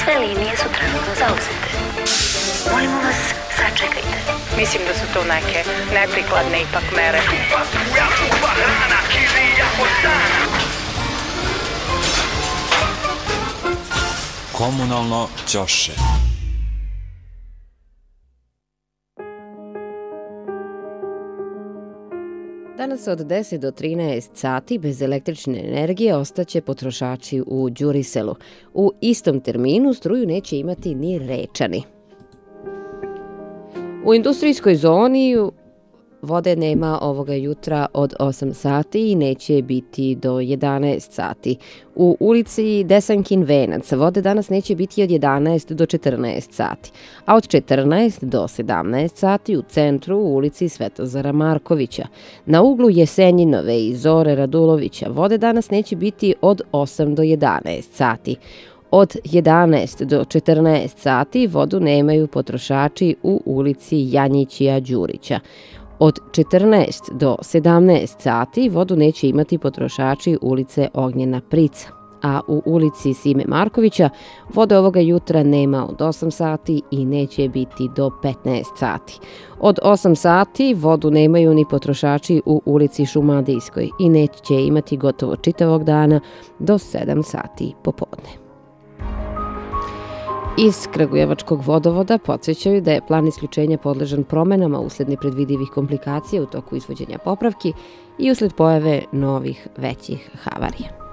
Sve linije su trenutno zauzete. Molimo vas, sačekajte. Mislim da su to neke neprikladne ipak mere. Komunalno ćoše. Danas od 10 do 13 sati bez električne energije ostaće potrošači u Đuriselu. U istom terminu struju neće imati ni Rečani. U industrijskoj zoni vode nema ovoga jutra od 8 sati i neće biti do 11 sati. U ulici Desankin Venac vode danas neće biti od 11 do 14 sati, a od 14 do 17 sati u centru u ulici Svetozara Markovića. Na uglu Jesenjinove i Zore Radulovića vode danas neće biti od 8 do 11 sati. Od 11 do 14 sati vodu nemaju potrošači u ulici Janjićija Đurića. Od 14 do 17 sati vodu neće imati potrošači ulice Ognjena Prica, a u ulici Sime Markovića vode ovoga jutra nema od 8 sati i neće biti do 15 sati. Od 8 sati vodu nemaju ni potrošači u ulici Šumadijskoj i neće imati gotovo čitavog dana do 7 sati popodne. Iz Kragujevačkog vodovoda podsjećaju da je plan isključenja podležan promenama usled nepredvidivih komplikacija u toku izvođenja popravki i usled pojave novih većih havarija.